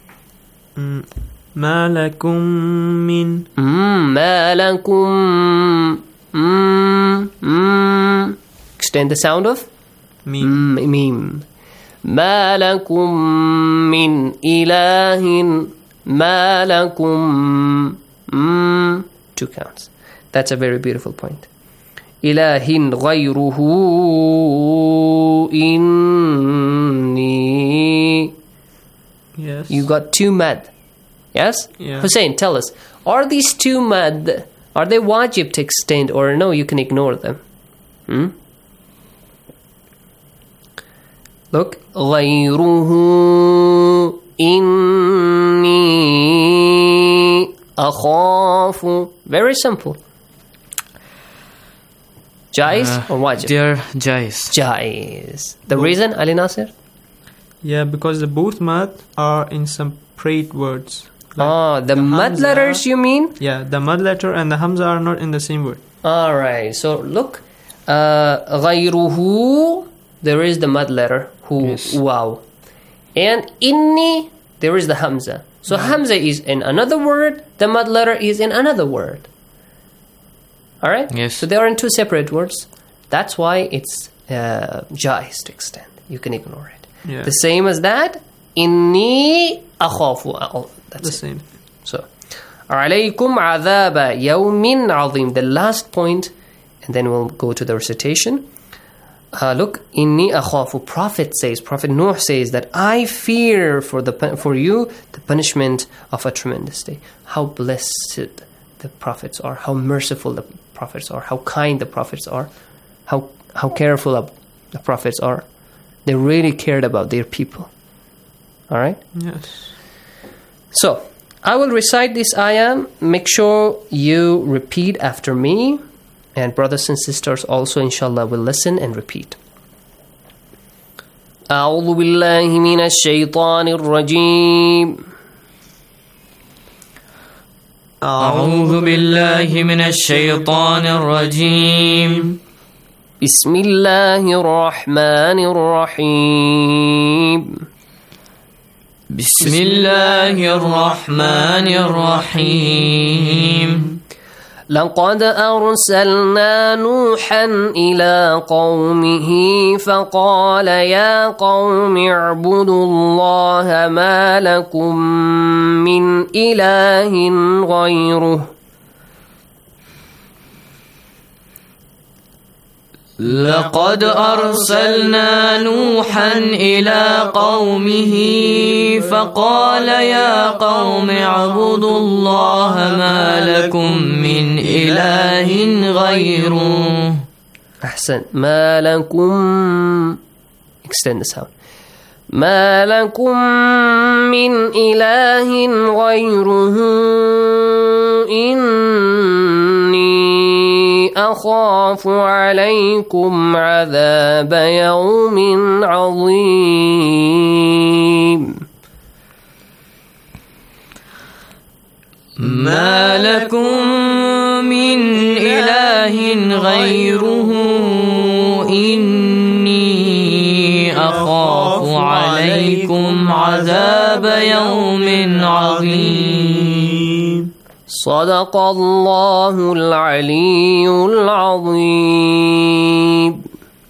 S2: ما لكم من
S21: ما لكم Extend the sound of mim. ما لكم من إله ما لكم 2 counts. That's a very beautiful point. إله غيره إني.
S2: Yes.
S21: You got 2 mad. Yes?
S2: Yeah.
S21: Hussein, tell us, are these 2 mad, are they wajib to extend, or no, you can ignore them? Look. غيره إني أخاف. Very simple. Jais or wajib?
S2: Dear Jais.
S21: Jais. The reason, Ali Nasir?
S2: Yeah, because the both mad are in separate words. Like
S21: the mad letters you mean?
S2: Yeah, the mad letter and the hamza are not in the same word.
S21: Alright, so look. غيره, there is the mad letter. Hu, yes. Wow. And inni, there is the hamza. So hamza is in another word, the mad letter is in another word. Alright?
S2: Yes.
S21: So they are in 2 separate words. That's why it's jais to extend. You can ignore it.
S2: Yeah.
S21: The same as that. Inni akhafu. That's
S2: the same.
S21: So, عليكم عذاب يوم عظيم. The last point, and then we'll go to the recitation. Look, inni akhafu. Prophet Nuh says that I fear for you the punishment of a tremendous day. How blessed the prophets are, how merciful the prophets are, how kind the prophets are, how careful the prophets are. They really cared about their people. Alright?
S2: Yes.
S21: So, I will recite this ayah. Make sure you repeat after me. And brothers and sisters also, inshallah, will listen and repeat. أعوذ بالله من الشيطان الرجيم.
S1: أعوذ بالله من الشيطان الرجيم.
S21: بسم الله الرحمن الرحيم.
S1: بسم الله الرحمن الرحيم.
S21: لقد أرسلنا نوحا إلى قومه فقال يا قوم اعبدوا الله ما لكم من إله غيره.
S1: لقد أرسلنا نوحا إلى قومه فقال يا قوم اعبدوا الله ما لكم من إله غيره.
S21: أحسن. ما لكم. Extend the sound. ما لكم من إله غيره إني أخاف عليكم عذاب يوم عظيم
S1: ما لكم من إله غيره إني أخاف عليكم عذاب يوم عظيم.
S21: صدق الله العلي العظيم.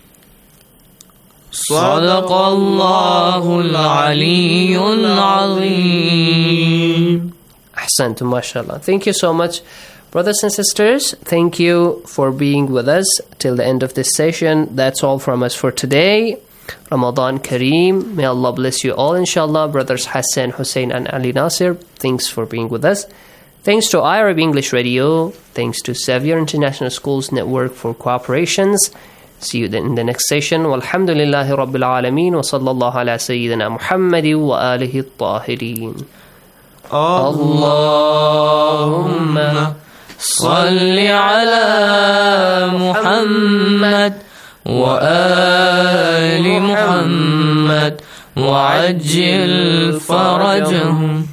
S1: صدق الله العلي العظيم.
S21: Ahsantum, mashallah. Thank you so much, brothers and sisters. Thank you for being with us till the end of this session. That's all from us for today. Ramadan Kareem. May Allah bless you all, inshallah. Brothers Hassan, Hussein, and Ali Nasir, thanks for being with us. Thanks to IRIB English Radio. Thanks to Xavier International Schools Network for cooperations. See you in the next session. Walhamdulillahi Rabbil Alameen. Wa sallallahu ala Sayyidina Muhammadin wa alihi at-tahirin.
S1: اللهم صل على محمد وآل محمد وعجل فرجهم.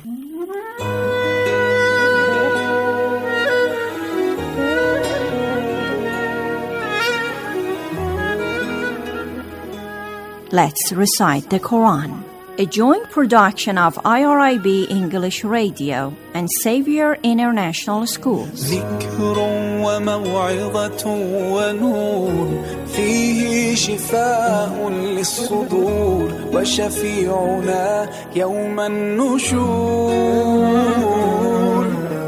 S4: Let's recite the Quran. A joint production of IRIB English Radio and Xavier International Schools.
S3: ذكر وموعظة ونور فيه شفاء للصدور وشفيعنا يوم النشور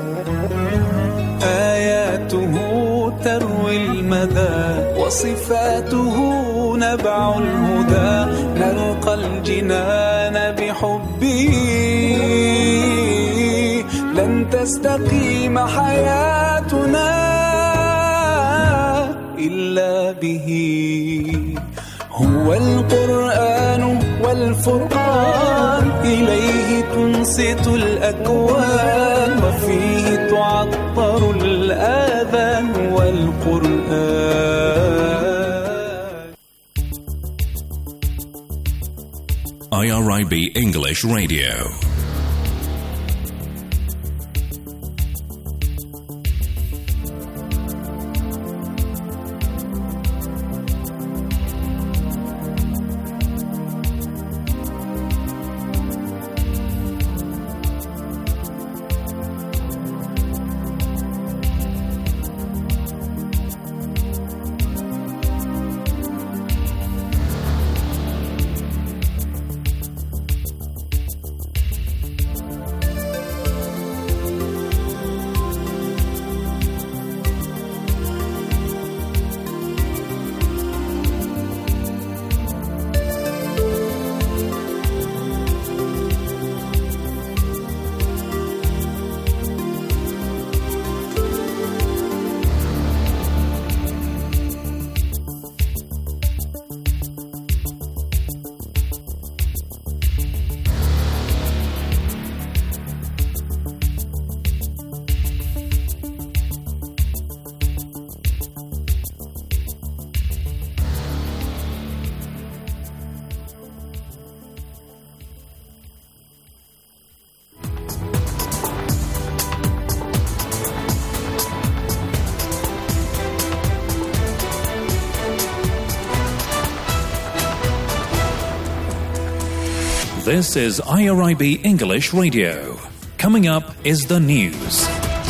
S3: آياته تروي المدى وصفاته نبع الهدى نلقى الجنان بحبه لن تستقيم حياتنا إلا به هو القرآن والفرقان إليه تنصت الأكوان وفيه تعطر الآذان والقرآن.
S7: IRIB English Radio. This is IRIB English Radio. Coming up is the news.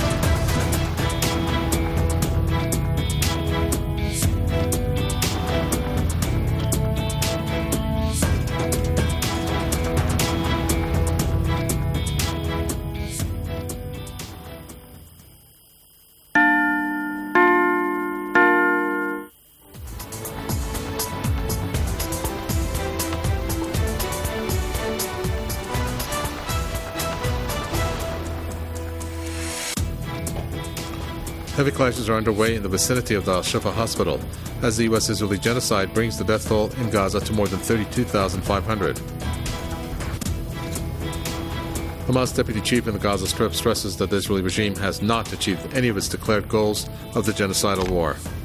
S5: Heavy clashes are underway in the vicinity of the Al-Shifa hospital as the U.S. Israeli genocide brings the death toll in Gaza to more than 32,500. Hamas deputy chief in the Gaza Strip stresses that the Israeli regime has not achieved any of its declared goals of the genocidal war.